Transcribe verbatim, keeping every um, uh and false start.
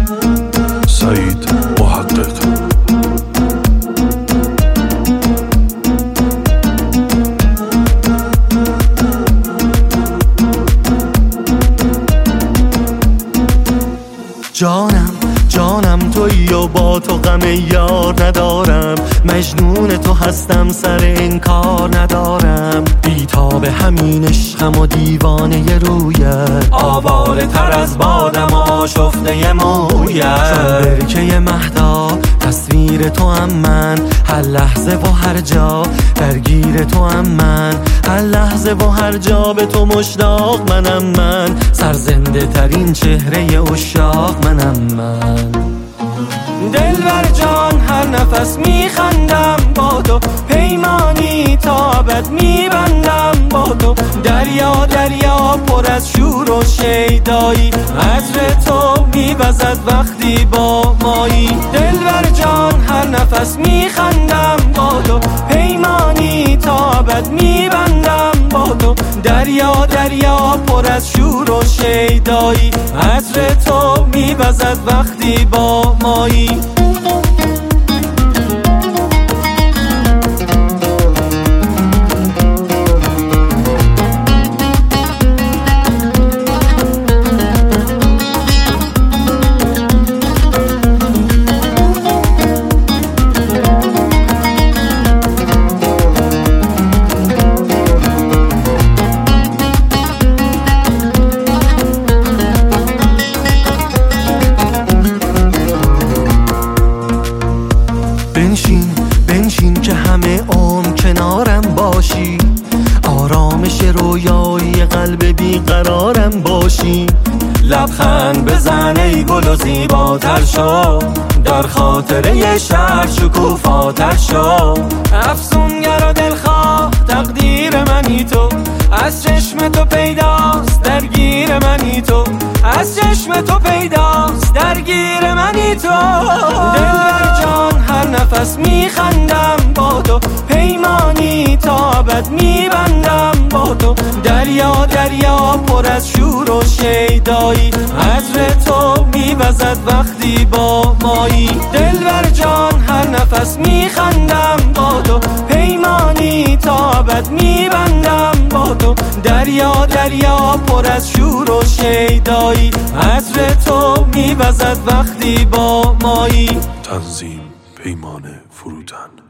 سعید محقق. جانم جانم تویی و با تو غم یار ندارم، مجنون تو هستم سر انکار ندارم، بیتاب همین عشقم و دیوانه رویت، آواره تر از بادم و آشفته مویت، چون برکه مهدا تصویر تو هم من، هر لحظه و هر جا درگیر تو هم من، هر لحظه و هر جا به تو مشتاق منم من، سرزنده ترین چهره عشاق منم من. دلبر جان هر نفس میخندم با تو، پیمانی تا ابد میبندم با تو، دریا دریا پر از شور و شیدایی، عطر تو میوزد وقتی با مایی. دلبر جان هر نفس میخندم با تو، پیمانی تا ابد میبندم با تو، دریا دریا پر از شور و شیدایی، عطر تو میوزد وقتی با مایی. بنشین بنشین که همه عمر کنارم باشی، آرامش رویایی قلب بیقرارم باشی، لبخند بزن ای گل و زیباتر شو، در خاطره شهر شکوفاتر شو، افسونگر و دلخواه تقدیر منی تو، از چشم تو پیداست درگیر منی تو، از چشم تو پیداست درگیر منی تو. دلبر جان هر نفس میخندم با تو، پیمانی تا ابد میبندم با تو، دریا دریا پر از شور و شیدایی، عطر تو میوزد وقتی با مایی. دلبر جان هر نفس میخندم با تو، پیمانی تا ابد میبندم با تو، دریا دریا پر از شور و شیدایی، عطر تو میوزد وقتی با مایی. تنظیم پیمان فروتن.